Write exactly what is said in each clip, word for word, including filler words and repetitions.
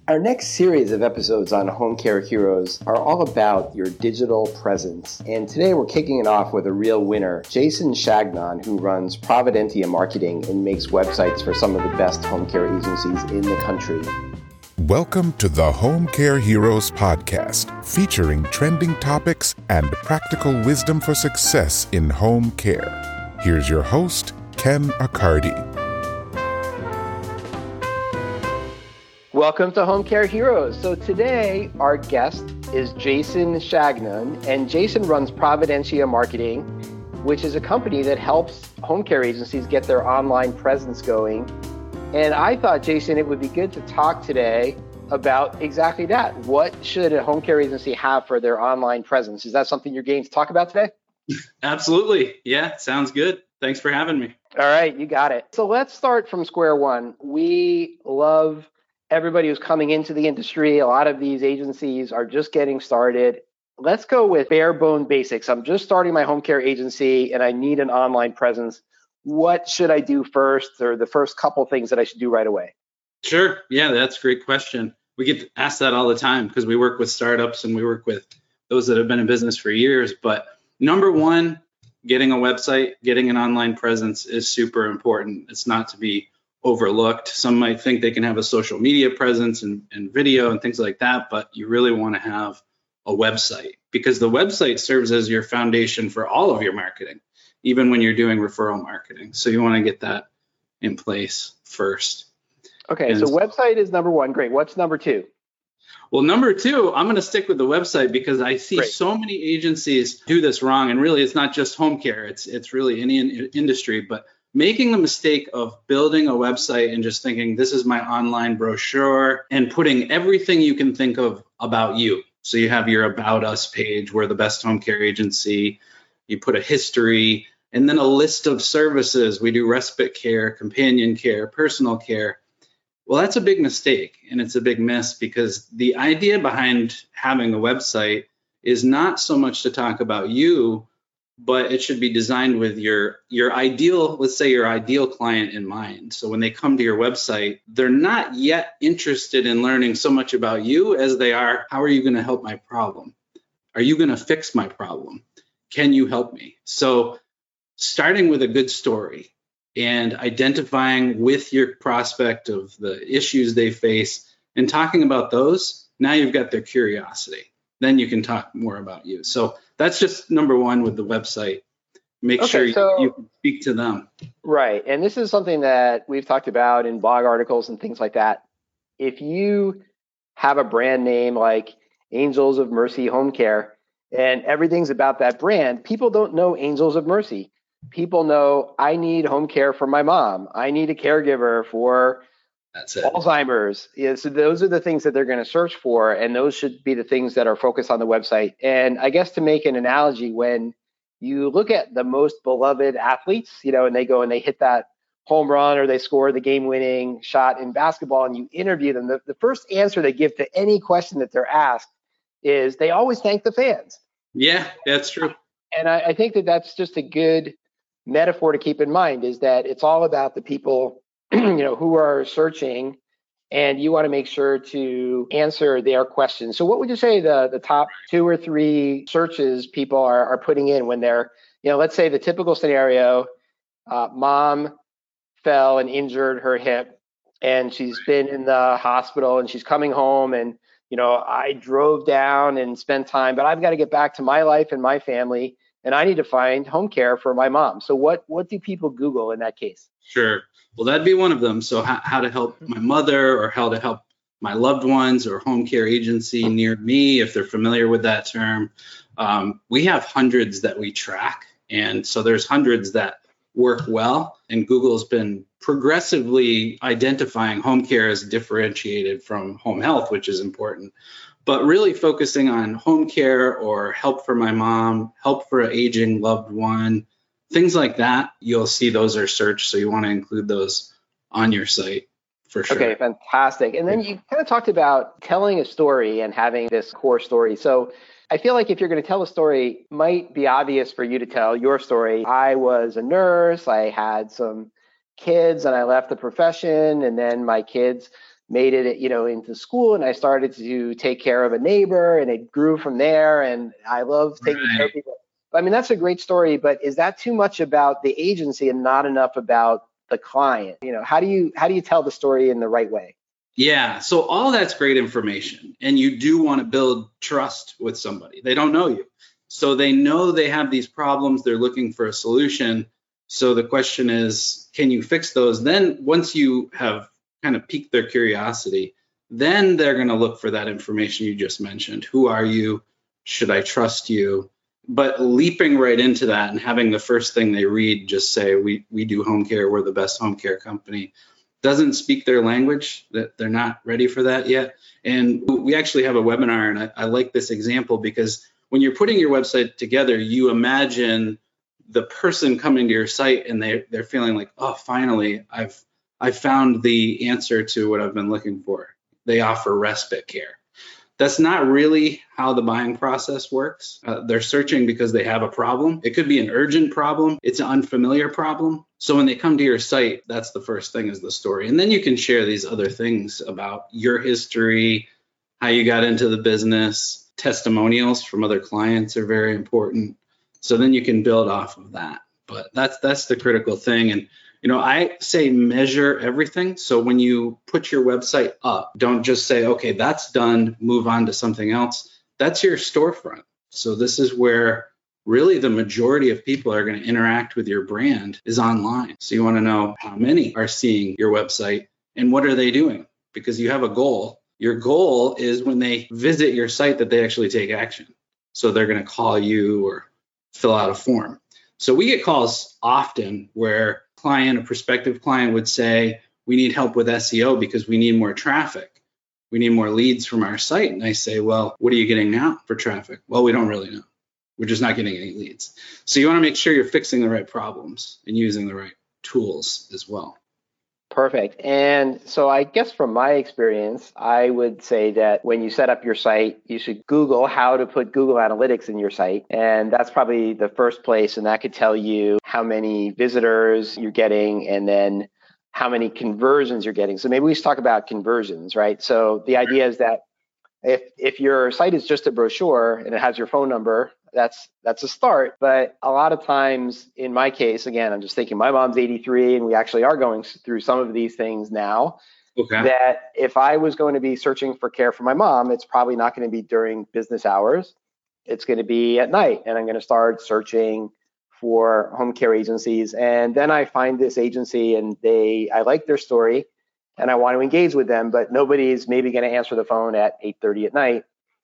Our next series of episodes on Home Care Heroes are all about your digital presence. And today we're kicking it off with a real winner, Jason Chagnon, who runs Providentia Marketing and makes websites for some of the best home care agencies in the country. Welcome to the Home Care Heroes podcast, featuring trending topics and practical wisdom for success in home care. Here's your host, Ken Accardi. Welcome to Home Care Heroes. So today, our guest is Jason Chagnon, and Jason runs Providentia Marketing, which is a company that helps home care agencies get their online presence going. And I thought, Jason, it would be good to talk today about exactly that. What should a home care agency have for their online presence? Is that something you're game to talk about today? Absolutely. Yeah, sounds good. Thanks for having me. All right, you got it. So let's start from square one. We love everybody who's coming into the industry. A lot of these agencies are just getting started. Let's go with bare bone basics. I'm just starting my home care agency and I need an online presence. What should I do first, or the first couple things that I should do right away? Sure. Yeah, that's a great question. We get asked that all the time because we work with startups and we work with those that have been in business for years. But number one, getting a website, getting an online presence is super important. It's not to be overlooked. Some might think they can have a social media presence and, and video and things like that, but you really want to have a website, because the website serves as your foundation for all of your marketing, even when you're doing referral marketing. So you want to get that in place first. Okay, and so website is number one. Great. What's number two? Well, number two, I'm going to stick with the website because I see Great. so many agencies do this wrong. And really, it's not just home care. It's it's really any in- industry. But making the mistake of building a website and just thinking this is my online brochure and putting everything you can think of about you. So you have your About Us page, we're the best home care agency. You put a history and then a list of services. We do respite care, companion care, personal care. Well, that's a big mistake, and it's a big miss, because the idea behind having a website is not so much to talk about you, but it should be designed with your your ideal, let's say your ideal client in mind. So when they come to your website, they're not yet interested in learning so much about you as they are, how are you going to help my problem? Are you going to fix my problem? Can you help me? So starting with a good story and identifying with your prospect of the issues they face and talking about those, now you've got their curiosity. Then you can talk more about you. So that's just number one with the website. Make Okay, sure you, so- you can speak to them. Right. And this is something that we've talked about in blog articles and things like that. If you have a brand name like Angels of Mercy Home Care and everything's about that brand, people don't know Angels of Mercy. People know I need home care for my mom. I need a caregiver for That's it. Alzheimer's. Yeah, so those are the things that they're going to search for, and those should be the things that are focused on the website. And I guess to make an analogy, when you look at the most beloved athletes, you know, and they go and they hit that home run or they score the game-winning shot in basketball, and you interview them, the, the first answer they give to any question that they're asked is they always thank the fans. Yeah, that's true. And I, I think that that's just a good metaphor to keep in mind, is that it's all about the people you know, who are searching, and you want to make sure to answer their questions. So what would you say the, the top two or three searches people are, are putting in when they're, you know, let's say the typical scenario, uh, mom fell and injured her hip and she's been in the hospital and she's coming home, and, you know, I drove down and spent time, but I've got to get back to my life and my family, and I need to find home care for my mom. So what, what do people Google in that case? Sure. Well, that'd be one of them. So how, how to help my mother, or how to help my loved ones, or home care agency near me, if they're familiar with that term. Um, we have hundreds that we track. And so there's hundreds that work well. And Google's been progressively identifying home care as differentiated from home health, which is important. But really focusing on home care or help for my mom, help for an aging loved one, things like that, you'll see those are searched. So you want to include those on your site for sure. Okay, fantastic. And then you kind of talked about telling a story and having this core story. So I feel like if you're going to tell a story, it might be obvious for you to tell your story. I was a nurse, I had some kids, and I left the profession, and then my kids made it, you know, into school, and I started to take care of a neighbor, and it grew from there. And I love taking right. care of people. I mean, that's a great story, but is that too much about the agency and not enough about the client? You know, how do you how do you tell the story in the right way? Yeah, so all that's great information, and you do want to build trust with somebody. They don't know you, so they know they have these problems. They're looking for a solution. So the question is, can you fix those? Then once you have kind of piqued their curiosity, then they're going to look for that information you just mentioned. Who are you? Should I trust you? But leaping right into that and having the first thing they read just say, we we do home care, we're the best home care company, doesn't speak their language, that they're not ready for that yet. And we actually have a webinar, and I, I like this example because when you're putting your website together, you imagine the person coming to your site and they they're feeling like, oh, finally, I've I found the answer to what I've been looking for. They offer respite care. That's not really how the buying process works. Uh, they're searching because they have a problem. It could be an urgent problem. It's an unfamiliar problem. So when they come to your site, that's the first thing is the story. And then you can share these other things about your history, how you got into the business. Testimonials from other clients are very important. So then you can build off of that. But that's that's the critical thing. And you know, I say measure everything. So when you put your website up, don't just say, okay, that's done, move on to something else. That's your storefront. So this is where really the majority of people are going to interact with your brand is online. So you want to know how many are seeing your website and what are they doing? Because you have a goal. Your goal is when they visit your site that they actually take action. So they're going to call you or fill out a form. So we get calls often where client, a prospective client would say, we need help with S E O because we need more traffic. We need more leads from our site. And I say, well, what are you getting now for traffic? Well, we don't really know. We're just not getting any leads. So you want to make sure you're fixing the right problems and using the right tools as well. Perfect. And so I guess from my experience, I would say that when you set up your site, you should Google how to put Google Analytics in your site. And that's probably the first place. And that could tell you how many visitors you're getting and then how many conversions you're getting. So maybe we should talk about conversions, right? So the idea is that if if your site is just a brochure and it has your phone number, that's that's a start. But a lot of times, in my case, again, I'm just thinking my mom's eighty-three and we actually are going through some of these things now. Okay. That if I was going to be searching for care for my mom, it's probably not going to be during business hours. It's going to be at night. And I'm going to start searching for home care agencies. And then I find this agency and they I like their story and I want to engage with them, but nobody's maybe going to answer the phone at eight thirty at night.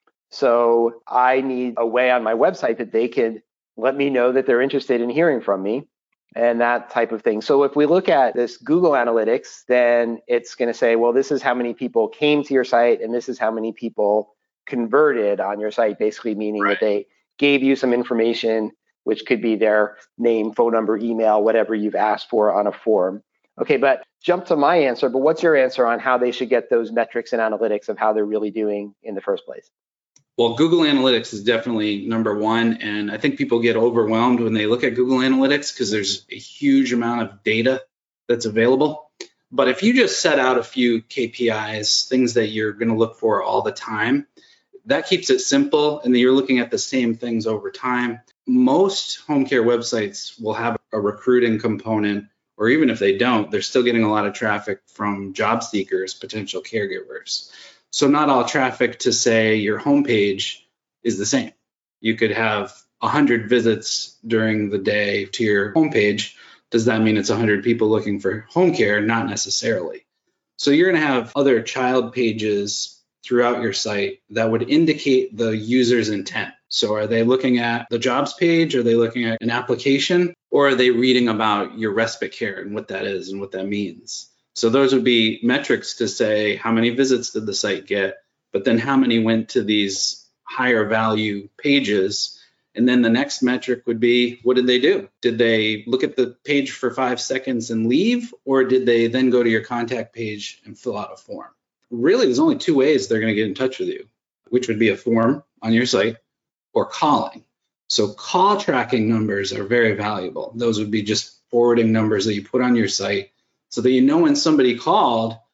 So I need a way on my website that they could let me know that they're interested in hearing from me and that type of thing. So if we look at this Google Analytics, then it's going to say, well, this is how many people came to your site and this is how many people converted on your site, basically meaning right. that they gave you some information, which could be their name, phone number, email, whatever you've asked for on a form. Okay, but jump to my answer. But what's your answer on how they should get those metrics and analytics of how they're really doing in the first place? Well, Google Analytics is definitely number one. And I think people get overwhelmed when they look at Google Analytics because there's a huge amount of data that's available. But if you just set out a few K P Is, things that you're going to look for all the time, that keeps it simple. And then you're looking at the same things over time. Most home care websites will have a recruiting component, or even if they don't, they're still getting a lot of traffic from job seekers, potential caregivers. So not all traffic to, say, your homepage is the same. You could have one hundred visits during the day to your homepage. Does that mean it's one hundred people looking for home care? Not necessarily. So you're going to have other child pages throughout your site that would indicate the user's intent. So are they looking at the jobs page? Are they looking at an application? Or are they reading about your respite care and what that is and what that means? So those would be metrics to say how many visits did the site get, but then how many went to these higher value pages. And then the next metric would be, what did they do? Did they look at the page for five seconds and leave? Or did they then go to your contact page and fill out a form? Really, there's only two ways they're going to get in touch with you, which would be a form on your site or calling. So call tracking numbers are very valuable. Those would be just forwarding numbers that you put on your site so that you know when somebody called,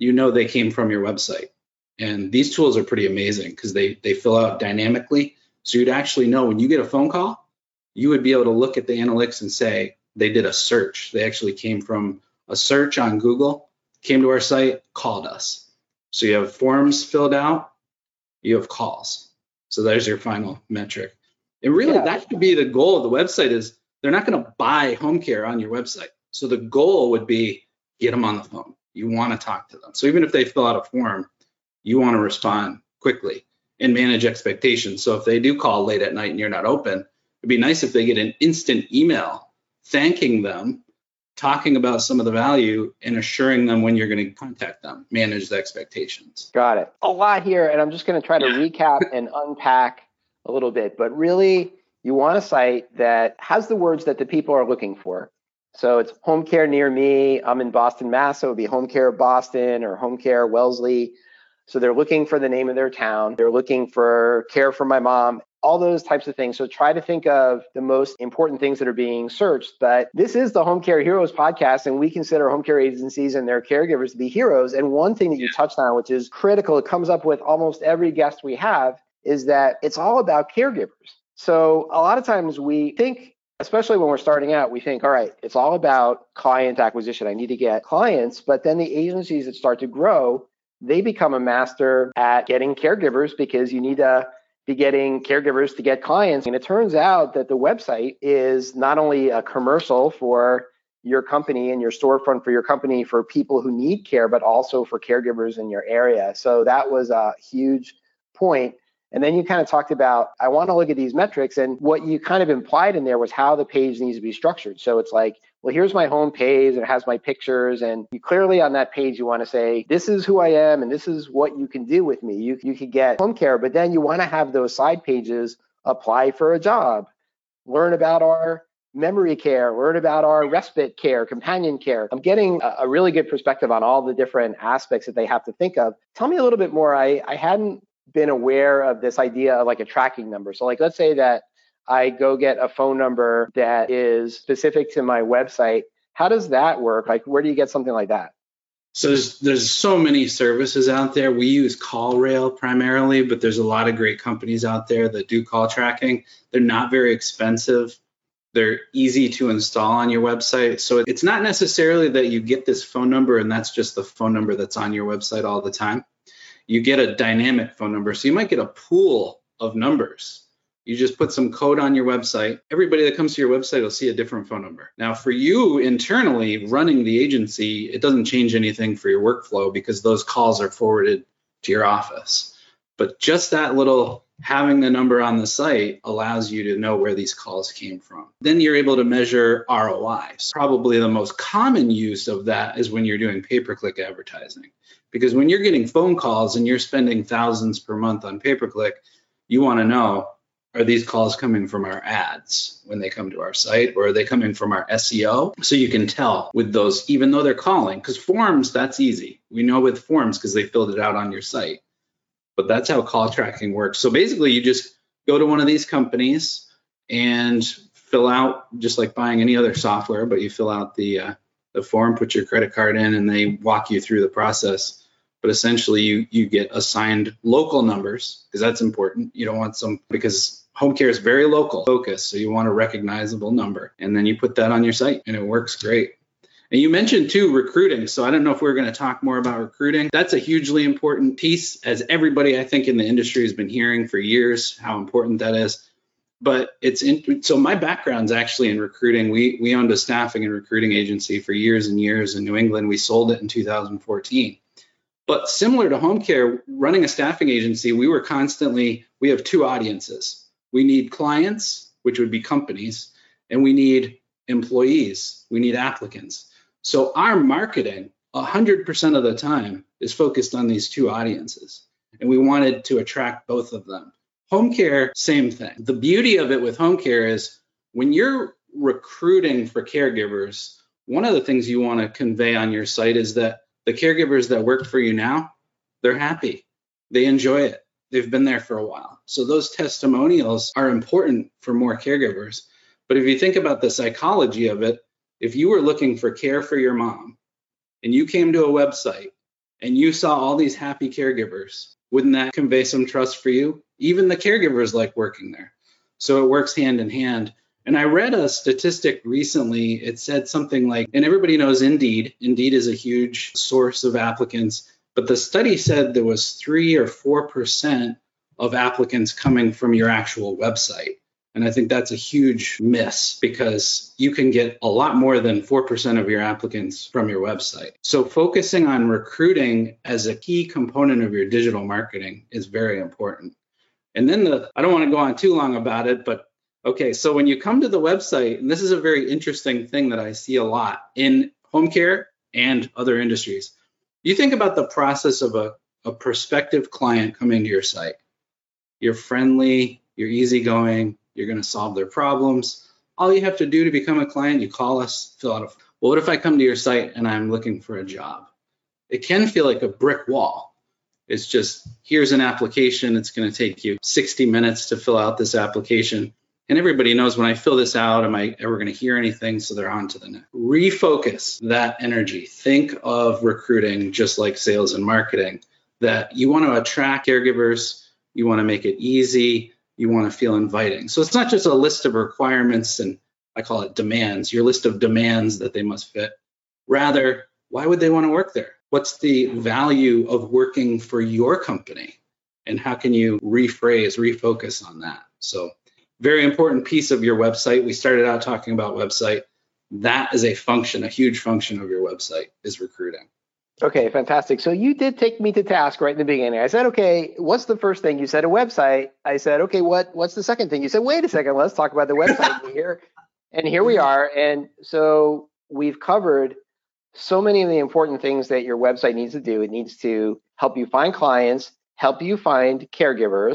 you know they came from your website. And these tools are pretty amazing because they, they fill out dynamically. So you'd actually know when you get a phone call, you would be able to look at the analytics and say they did a search. They actually came from a search on Google, came to our site, called us. So you have forms filled out, you have calls. So there's your final metric. And really, yeah. that should be the goal of the website is they're not going to buy home care on your website. So the goal would be get them on the phone. You want to talk to them. So even if they fill out a form, you want to respond quickly and manage expectations. So if they do call late at night and you're not open, it'd be nice if they get an instant email thanking them, talking about some of the value and assuring them when you're going to contact them, manage the expectations. Got it. A lot here. And I'm just going to try to recap and unpack a little bit, but really you want a site that has the words that the people are looking for. So it's home care near me. I'm in Boston, Mass. So it would be home care Boston or home care Wellesley. So they're looking for the name of their town. They're looking for care for my mom, all those types of things. So try to think of the most important things that are being searched. But this is the Home Care Heroes podcast, and we consider home care agencies and their caregivers to be heroes. And one thing that you touched on, which is critical, it comes up with almost every guest we have, is that it's all about caregivers. So a lot of times we think, especially when we're starting out, we think, all right, it's all about client acquisition. I need to get clients. But then the agencies that start to grow, they become a master at getting caregivers because you need to be getting caregivers to get clients. And it turns out that the website is not only a commercial for your company and your storefront for your company for people who need care, but also for caregivers in your area. So that was a huge point. And then you kind of talked about, I want to look at these metrics. And what you kind of implied in there was how the page needs to be structured. So it's like, well, here's my home page. It has my pictures. And you clearly on that page, you want to say, this is who I am. And this is what you can do with me. You, you could get home care, but then you want to have those side pages, apply for a job, learn about our memory care, learn about our respite care, companion care. I'm getting a, a really good perspective on all the different aspects that they have to think of. Tell me a little bit more. I, I hadn't been aware of this idea of like a tracking number. So like, let's say that I go get a phone number that is specific to my website. How does that work? Like, where do you get something like that? So there's, there's so many services out there. We use CallRail primarily, but there's a lot of great companies out there that do call tracking. They're not very expensive. They're easy to install on your website. So it's not necessarily that you get this phone number and that's just the phone number that's on your website all the time. You get a dynamic phone number. So you might get a pool of numbers. You just put some code on your website. Everybody that comes to your website will see a different phone number. Now, for you internally running the agency, it doesn't change anything for your workflow because those calls are forwarded to your office. But just that little having the number on the site allows you to know where these calls came from. Then you're able to measure R O I. So probably the most common use of that is when you're doing pay-per-click advertising. Because when you're getting phone calls and you're spending thousands per month on pay-per-click, you want to know, are these calls coming from our ads when they come to our site, or are they coming from our S E O? So you can tell with those, even though they're calling, because forms, that's easy. We know with forms because they filled it out on your site. But that's how call tracking works. So basically, you just go to one of these companies and fill out, just like buying any other software, but you fill out the uh, the form, put your credit card in, and they walk you through the process. But essentially, you you get assigned local numbers because that's important. You don't want some, because home care is very local focused, so you want a recognizable number, and then you put that on your site, and it works great. And you mentioned too recruiting, so I don't know if we're going to talk more about recruiting. That's a hugely important piece, as everybody I think in the industry has been hearing for years how important that is. But it's in, so my background's actually in recruiting. We we owned a staffing and recruiting agency for years and years in New England. We sold it in two thousand fourteen. But similar to home care, running a staffing agency, we were constantly, we have two audiences. We need clients, which would be companies, and we need employees. We need applicants. So our marketing, one hundred percent of the time, is focused on these two audiences. And we wanted to attract both of them. Home care, same thing. The beauty of it with home care is when you're recruiting for caregivers, one of the things you want to convey on your site is that the caregivers that work for you now, they're happy. They enjoy it. They've been there for a while. So those testimonials are important for more caregivers. But if you think about the psychology of it, if you were looking for care for your mom and you came to a website and you saw all these happy caregivers, wouldn't that convey some trust for you? Even the caregivers like working there. So it works hand in hand. And I read a statistic recently. It said something like, and everybody knows Indeed. Indeed is a huge source of applicants. But the study said there was three or four percent of applicants coming from your actual website. And I think that's a huge miss because you can get a lot more than four percent of your applicants from your website. So focusing on recruiting as a key component of your digital marketing is very important. And then the, I don't want to go on too long about it, but okay, so when you come to the website, and this is a very interesting thing that I see a lot in home care and other industries, you think about the process of a, a prospective client coming to your site. You're friendly, you're easygoing, you're going to solve their problems. All you have to do to become a client, you call us, fill out a, well, what if I come to your site and I'm looking for a job? It can feel like a brick wall. It's just, here's an application. It's going to take you sixty minutes to fill out this application. And everybody knows when I fill this out, am I ever going to hear anything? So they're on to the next. Refocus that energy. Think of recruiting just like sales and marketing, that you want to attract caregivers. You want to make it easy. You want to feel inviting. So it's not just a list of requirements and I call it demands, your list of demands that they must fit. Rather, why would they want to work there? What's the value of working for your company? And how can you rephrase, refocus on that? So very important piece of your website. We started out talking about website. That is a function, a huge function of your website is recruiting. Okay, fantastic. So you did take me to task right in the beginning. I said, okay, what's the first thing? You said a website. I said, okay, what what's the second thing? You said, wait a second, let's talk about the website here. And here we are. And so we've covered so many of the important things that your website needs to do. It needs to help you find clients, help you find caregivers,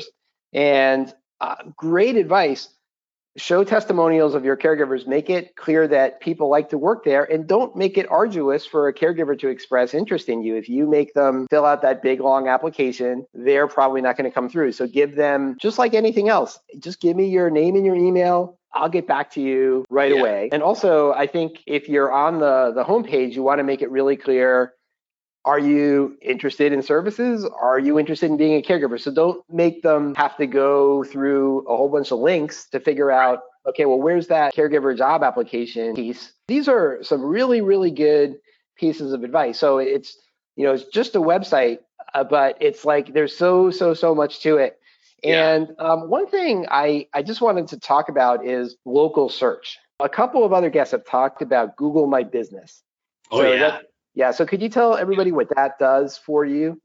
and uh, great advice. Show testimonials of your caregivers. Make it clear that people like to work there, and don't make it arduous for a caregiver to express interest in you. If you make them fill out that big, long application, they're probably not going to come through. So give them, just like anything else, just give me your name and your email. I'll get back to you right yeah. away. And also, I think if you're on the, the homepage, you want to make it really clear, are you interested in services? Are you interested in being a caregiver? So don't make them have to go through a whole bunch of links to figure out, okay, well, where's that caregiver job application piece? These are some really, really good pieces of advice. So it's, you know, it's just a website, uh, but it's like there's so, so, so much to it. Yeah. And um, one thing I, I just wanted to talk about is local search. A couple of other guests have talked about Google My Business. Oh, so yeah. That, Yeah, so could you tell everybody what that does for you?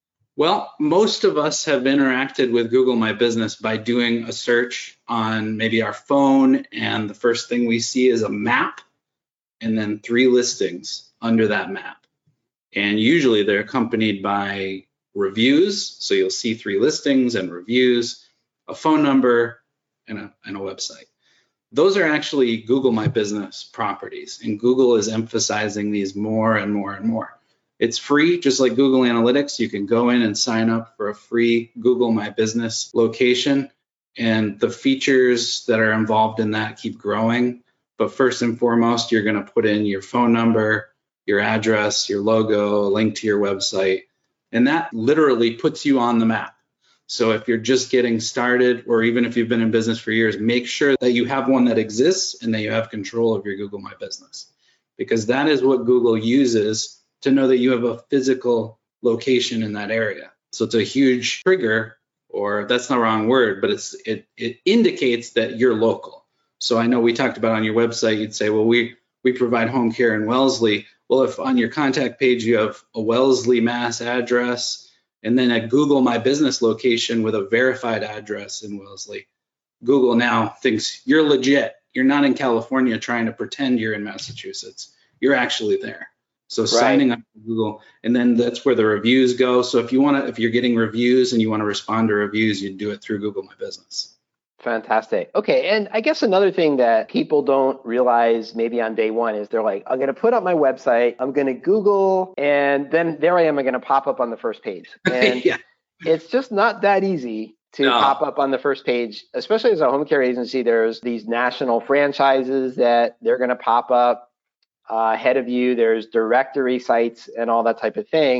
Well, most of us have interacted with Google My Business by doing a search on maybe our phone, and the first thing we see is a map and then three listings under that map. And usually they're accompanied by reviews, so you'll see three listings and reviews, a phone number, and a, and a website. Those are actually Google My Business properties, and Google is emphasizing these more and more and more. It's free, just like Google Analytics. You can go in and sign up for a free Google My Business location, and the features that are involved in that keep growing. But first and foremost, you're going to put in your phone number, your address, your logo, a link to your website, and that literally puts you on the map. So if you're just getting started, or even if you've been in business for years, make sure that you have one that exists and that you have control of your Google My Business, because that is what Google uses to know that you have a physical location in that area. So it's a huge trigger, or that's not the wrong word, but it's it it indicates that you're local. So I know we talked about on your website, you'd say, well, we we provide home care in Wellesley. Well, if on your contact page you have a Wellesley, Mass address, and then a Google My Business location with a verified address in Wellesley, Google now thinks you're legit. You're not in California trying to pretend you're in Massachusetts. You're actually there. So right. Signing up to Google, and then that's where the reviews go. So if you want to, if you're getting reviews and you want to respond to reviews, you do it through Google My Business. Fantastic. Okay. And I guess another thing that people don't realize maybe on day one is they're like, I'm going to put up my website, I'm going to Google, and then there I am, I'm going to pop up on the first page. And yeah. It's just not that easy to no. pop up on the first page, especially as a home care agency. There's these national franchises that they're going to pop up uh, ahead of you. There's directory sites and all that type of thing.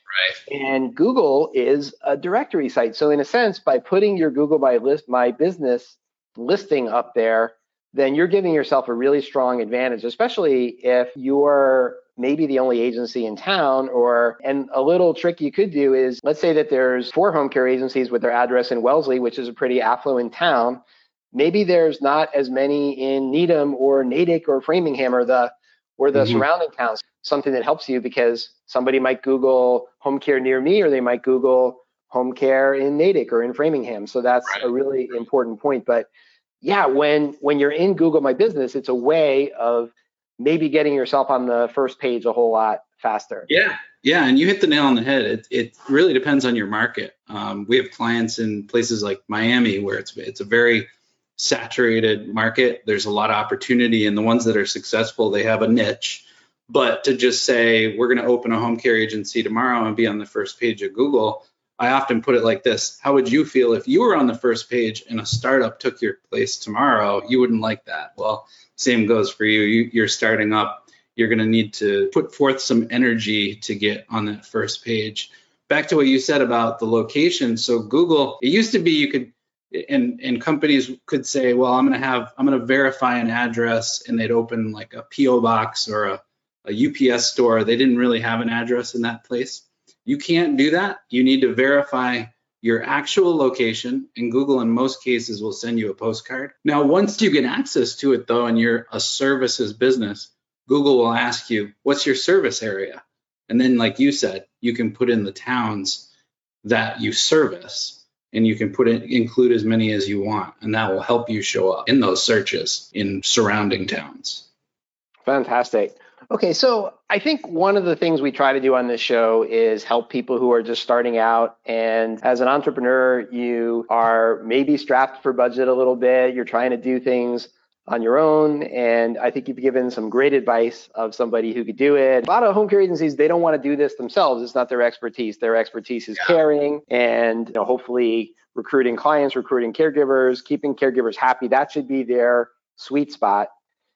Right. And Google is a directory site. So in a sense, by putting your Google My List My Business listing up there, then you're giving yourself a really strong advantage, especially if you're maybe the only agency in town. Or, and a little trick you could do is, let's say that there's four home care agencies with their address in Wellesley, which is a pretty affluent town. Maybe there's not as many in Needham or Natick or Framingham or the or the mm-hmm. surrounding towns. Something that helps you, because somebody might Google home care near me, or they might Google home care in Natick or in Framingham. So that's right. a really important point. But yeah, when when you're in Google My Business, it's a way of maybe getting yourself on the first page a whole lot faster. Yeah, yeah, and you hit the nail on the head. It it really depends on your market. Um, we have clients in places like Miami where it's it's a very saturated market. There's a lot of opportunity, and the ones that are successful, they have a niche. But to just say we're going to open a home care agency tomorrow and be on the first page of Google, I often put it like this: how would you feel if you were on the first page and a startup took your place tomorrow? You wouldn't like that. Well, same goes for you. you you're starting up. You're going to need to put forth some energy to get on that first page. Back to what you said about the location. So Google, it used to be you could, and, and companies could say, well, I'm going to have, I'm going to verify an address, and they'd open like a P O box or a, a U P S store. They didn't really have an address in that place. You can't do that. You need to verify your actual location, and Google in most cases will send you a postcard. Now, once you get access to it though, and you're a services business, Google will ask you, what's your service area? And then, like you said, you can put in the towns that you service, and you can put it, include as many as you want, and that will help you show up in those searches in surrounding towns. Fantastic. Okay, so I think one of the things we try to do on this show is help people who are just starting out. And as an entrepreneur, you are maybe strapped for budget a little bit. You're trying to do things on your own. And I think you've given some great advice of somebody who could do it. A lot of home care agencies, they don't want to do this themselves. It's not their expertise. Their expertise is yeah. caring and, you know, hopefully recruiting clients, recruiting caregivers, keeping caregivers happy. That should be their sweet spot.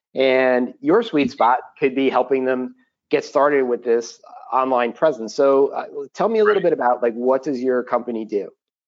And your sweet spot could be helping them get started with this online presence. So uh, tell me a little right. bit about, like, what does your company do?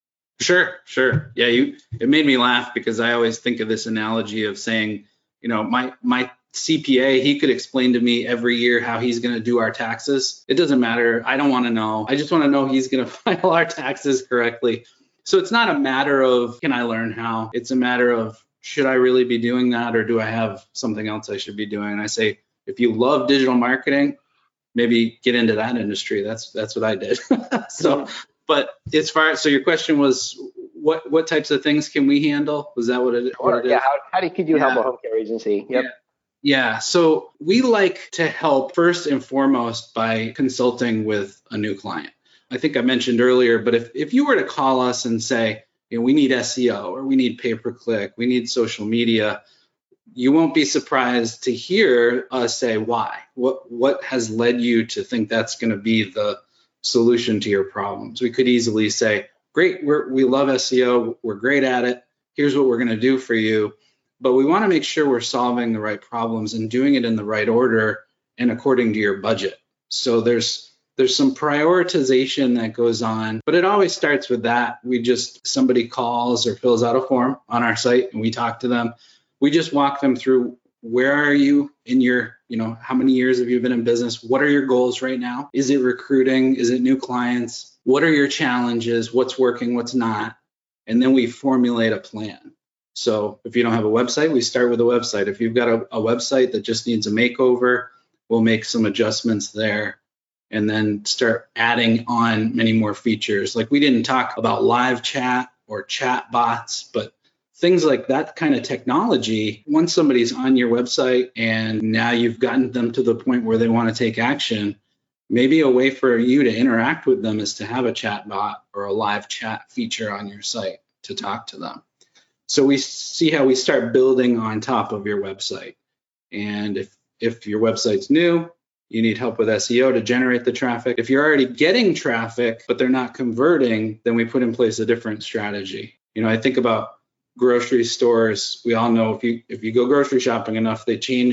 Sure, sure. Yeah, you. It made me laugh because I always think of this analogy of saying, you know, my my C P A, he could explain to me every year how he's going to do our taxes. It doesn't matter. I don't want to know. I just want to know he's going to file our taxes correctly. So it's not a matter of, can I learn how? It's a matter of, should I really be doing that, or do I have something else I should be doing? And I say, if you love digital marketing, maybe get into that industry. That's that's what I did. So, but as far as, so your question was, what what types of things can we handle? Was that what it, what it is? Yeah. How, how do, could you yeah. help a home care agency? Yep. Yeah. Yeah. So we like to help first and foremost by consulting with a new client. I think I mentioned earlier, but if if you were to call us and say, you know, we need S E O, or we need pay-per-click, we need social media, you won't be surprised to hear us say why. What what has led you to think that's going to be the solution to your problems? We could easily say, great, we're, we love S E O, we're great at it, here's what we're going to do for you. But we want to make sure we're solving the right problems and doing it in the right order and according to your budget. So there's There's some prioritization that goes on, but it always starts with that. We just, somebody calls or fills out a form on our site and we talk to them. We just walk them through, where are you in your, you know, how many years have you been in business? What are your goals right now? Is it recruiting? Is it new clients? What are your challenges? What's working? What's not? And then we formulate a plan. So if you don't have a website, we start with a website. If you've got a, a website that just needs a makeover, we'll make some adjustments there, and then start adding on many more features. Like, we didn't talk about live chat or chat bots, but things like that kind of technology, once somebody's on your website and now you've gotten them to the point where they want to take action, maybe a way for you to interact with them is to have a chat bot or a live chat feature on your site to talk to them. So we see how we start building on top of your website. And if, if your website's new, you need help with S E O to generate the traffic. If you're already getting traffic, but they're not converting, then we put in place a different strategy. You know, I think about grocery stores. We all know if you if you go grocery shopping enough, they change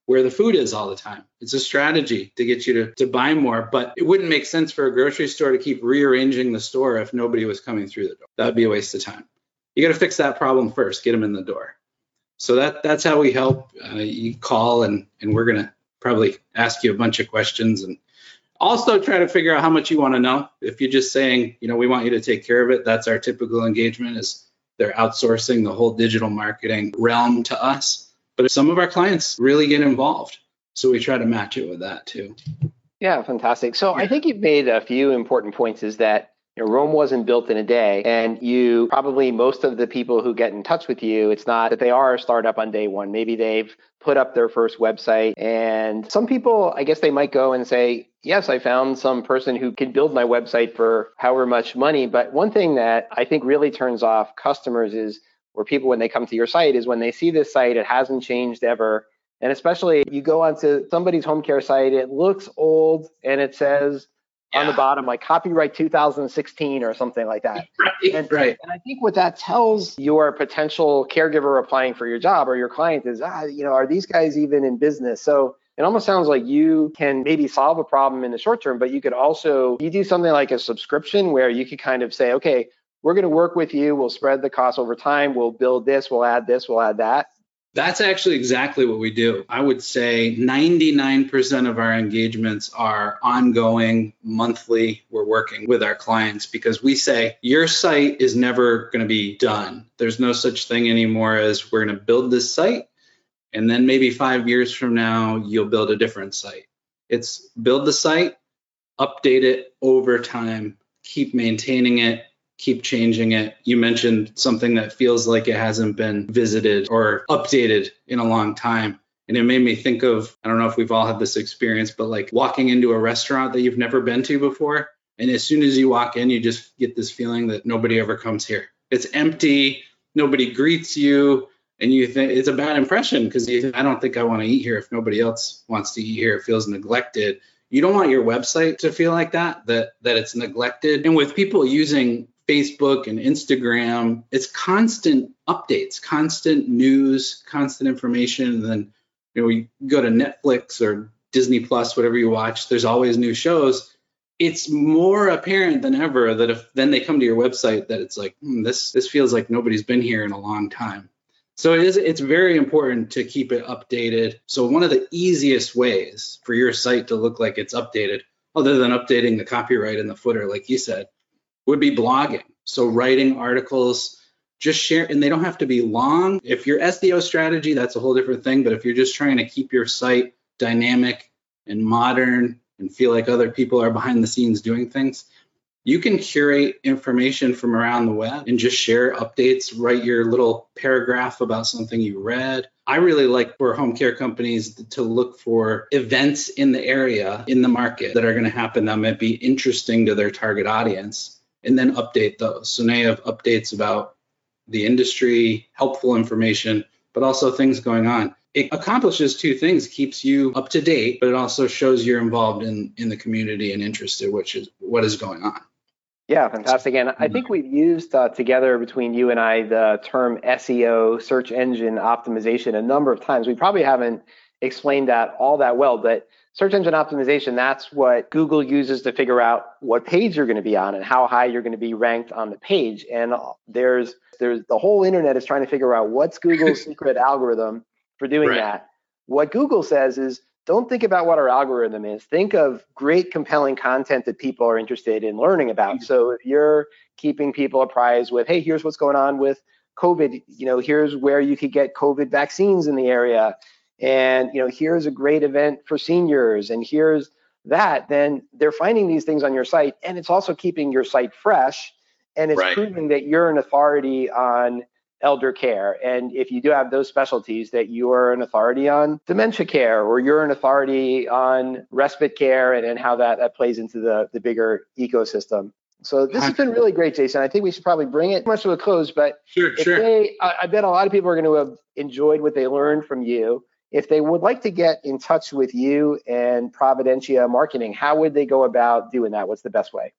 where the food is all the time. It's a strategy to get you to, to buy more, but it wouldn't make sense for a grocery store to keep rearranging the store if nobody was coming through the door. That would be a waste of time. You got to fix that problem first, get them in the door. So that that's how we help. Uh, you call and, and we're going to probably ask you a bunch of questions and also try to figure out how much you want to know. If you're just saying, you know, we want you to take care of it, that's our typical engagement, is they're outsourcing the whole digital marketing realm to us. But some of our clients really get involved. So we try to match it with that too. Yeah, fantastic. So yeah. I think you've made a few important points, is that you know, Rome wasn't built in a day, and you probably, most of the people who get in touch with you, it's not that they are a startup on day one. Maybe they've put up their first website, and some people, I guess they might go and say, yes, I found some person who can build my website for however much money. But one thing that I think really turns off customers is, or people when they come to your site, is when they see this site, it hasn't changed ever. And especially you go onto somebody's home care site, it looks old and it says yeah. on the bottom, like copyright two thousand sixteen or something like that. Right, and, right. and I think what that tells your potential caregiver applying for your job or your client is, ah, you know, are these guys even in business? So it almost sounds like you can maybe solve a problem in the short term, but you could also, you do something like a subscription where you could kind of say, okay, we're going to work with you. We'll spread the cost over time. We'll build this. We'll add this. We'll add that. That's actually exactly what we do. I would say ninety-nine percent of our engagements are ongoing, monthly. We're working with our clients because we say your site is never going to be done. There's no such thing anymore as we're going to build this site, and then maybe five years from now, you'll build a different site. It's build the site, update it over time, keep maintaining it, keep changing it. You mentioned something that feels like it hasn't been visited or updated in a long time. And it made me think of, I don't know if we've all had this experience, but like walking into a restaurant that you've never been to before. And as soon as you walk in, you just get this feeling that nobody ever comes here. It's empty. Nobody greets you. And you think it's a bad impression because I don't think I want to eat here if nobody else wants to eat here. It feels neglected. You don't want your website to feel like that, that, that it's neglected. And with people using Facebook and Instagram, it's constant updates, constant news, constant information. And then, you know, you go to Netflix or Disney Plus, whatever you watch, there's always new shows. It's more apparent than ever that if then they come to your website that it's like, hmm, this this feels like nobody's been here in a long time. So it is, it's very important to keep it updated. So one of the easiest ways for your site to look like it's updated, other than updating the copyright in the footer, like you said, would be blogging. So writing articles, just share, and they don't have to be long. If your S E O strategy, that's a whole different thing. But if you're just trying to keep your site dynamic and modern and feel like other people are behind the scenes doing things, you can curate information from around the web and just share updates, write your little paragraph about something you read. I really like for home care companies to look for events in the area, in the market that are going to happen that might be interesting to their target audience, and then update those. So now you have updates about the industry, helpful information, but also things going on. It accomplishes two things, keeps you up to date, but it also shows you're involved in, in the community and interested, which is what is going on. Yeah, fantastic. And I think we've used uh, together between you and I the term S E O, search engine optimization, a number of times. We probably haven't explained that all that well, but search engine optimization, that's what Google uses to figure out what page you're going to be on and how high you're going to be ranked on the page. And there's there's the whole internet is trying to figure out what's Google's secret algorithm for doing right. that. What Google says is, don't think about what our algorithm is. Think of great, compelling content that people are interested in learning about. So if you're keeping people apprised with, hey, here's what's going on with COVID, you know, here's where you could get COVID vaccines in the area. And, you know, here's a great event for seniors, and here's that, then they're finding these things on your site. And it's also keeping your site fresh. And it's right. proving that you're an authority on elder care. And if you do have those specialties, that you are an authority on dementia care, or you're an authority on respite care, and, and how that, that plays into the, the bigger ecosystem. So this has been really great, Jason. I think we should probably bring it much to a close, but sure, if sure. They, I, I bet a lot of people are going to have enjoyed what they learned from you. If they would like to get in touch with you and Providentia Marketing, how would they go about doing that? What's the best way?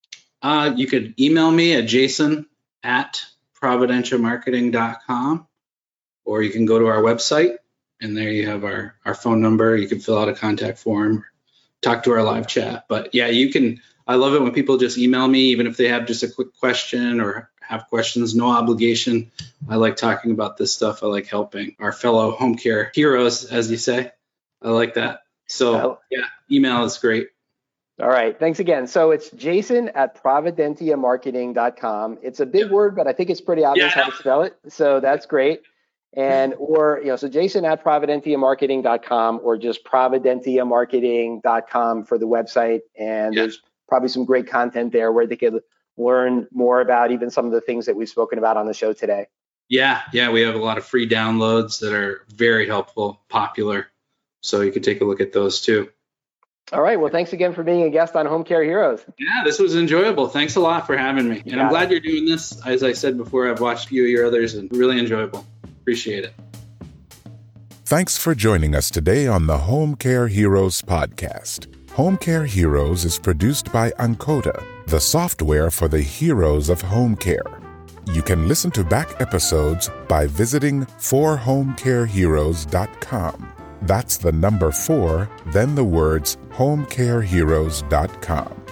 Uh, you could email me at jason at providentia marketing dot com, or you can go to our website and there you have our, our phone number. You can fill out a contact form, talk to our live chat. But yeah, you can, I love it when people just email me, even if they have just a quick question or have questions, no obligation. I like talking about this stuff. I like helping our fellow home care heroes, as you say. I like that. So yeah, email is great. All right. Thanks again. So it's Jason at providentia marketing dot com. It's a big yeah. word, but I think it's pretty obvious yeah. how to spell it. So that's great. And, or, you know, so Jason at providentia marketing dot com or just providentia marketing dot com for the website. And yeah. there's probably some great content there where they could learn more about even some of the things that we've spoken about on the show today. Yeah. Yeah. We have a lot of free downloads that are very helpful, popular. So you can take a look at those too. All right. Well, thanks again for being a guest on Home Care Heroes. Yeah, this was enjoyable. Thanks a lot for having me. And I'm glad you're doing this. As I said before, I've watched a few of your others and really enjoyable. Appreciate it. Thanks for joining us today on the Home Care Heroes podcast. Home Care Heroes is produced by Ancoda, the software for the heroes of home care. You can listen to back episodes by visiting for home care heroes dot com. That's the number four, then the words home care heroes dot com.